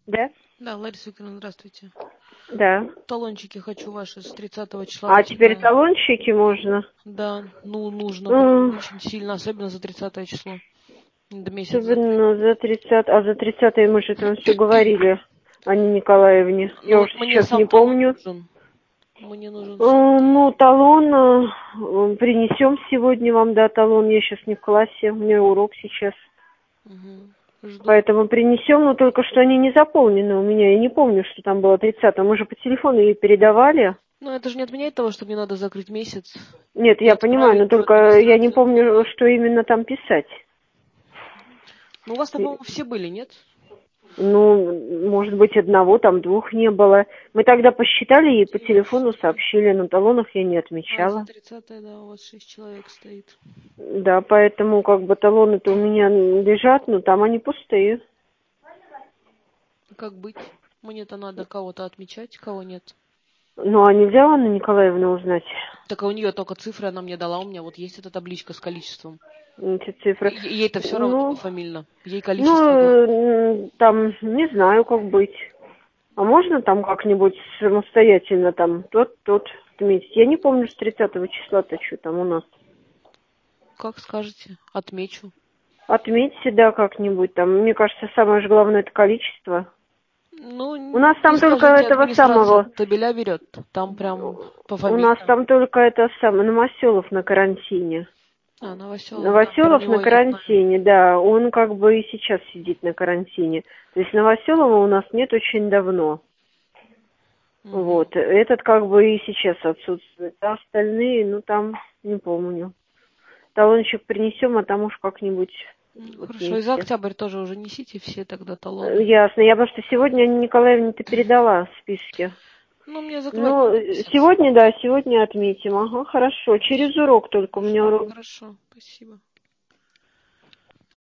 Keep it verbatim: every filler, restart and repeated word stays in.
Да? Да, Лариса Викторовна, здравствуйте. Да. Талончики хочу ваши с тридцатого числа. А начиная. теперь талончики можно? Да, ну нужно А, очень сильно, особенно за тридцатое число. До месяца. Особенно за тридцатое, а за тридцатое мы же там все говорили, Анне Николаевне. Ну Я вот уже мне сейчас не сам талон помню. нужен. Мне нужен. А, Ну, талон а, принесем сегодня вам, да, талон. Я сейчас не в классе, у меня урок сейчас. Угу. Жду. Поэтому принесем, но только что они не заполнены у меня. Я не помню, что там было тридцатое. Мы же по телефону ей передавали. Ну это же не отменяет того, что мне надо закрыть месяц. Нет, И я понимаю, но отправить в только я не администрацию. помню, что именно там писать. Ну у вас там, по-моему, все были, нет? Ну, может быть, одного, там двух не было. Мы тогда посчитали и по телефону сообщили, на талонах я не А, за отмечала. тридцатое, да, у вас шесть человек стоит. Да, поэтому как бы талоны-то у меня лежат, но там они пустые. Как быть? Мне-то надо кого-то отмечать, кого нет. Ну, а нельзя Анна Николаевна узнать Так а у нее только цифры она мне дала, у меня вот есть эта табличка с количеством. эти цифры? Е- Ей это все равно Ну, пофамильно. Ей количество глав. ну, м, там, не знаю, как быть. А можно там как-нибудь самостоятельно там тот, тот отметить? Я не помню с тридцатого числа-то, что там у нас. Как скажете, отмечу. Отметьте, да, как-нибудь там. Мне кажется, самое же главное это количество. Ну, У нас не там только скажу, где этого администрация самого. табеля берет. Там прям У нас пофамильно. там только это самое, Новоселов на карантине. А, Новоселов, да, про Новоселов него на я знаю. карантине, да. Он как бы и сейчас сидит на карантине. То есть Новоселова у нас нет очень давно. Угу. Вот. Этот как бы и сейчас отсутствует. А остальные, ну там, не помню. Талончик принесем, а там уж как-нибудь Хорошо, и за отметьте. октябрь тоже уже несите все тогда Э, талоны. Ясно. Я просто сегодня Анне Николаевне-то передала списки. Ну, мне закрывать Ну, надо э, месяц. сегодня, да, сегодня отметим. Ага, хорошо. Через урок только у меня урок. Хорошо, спасибо.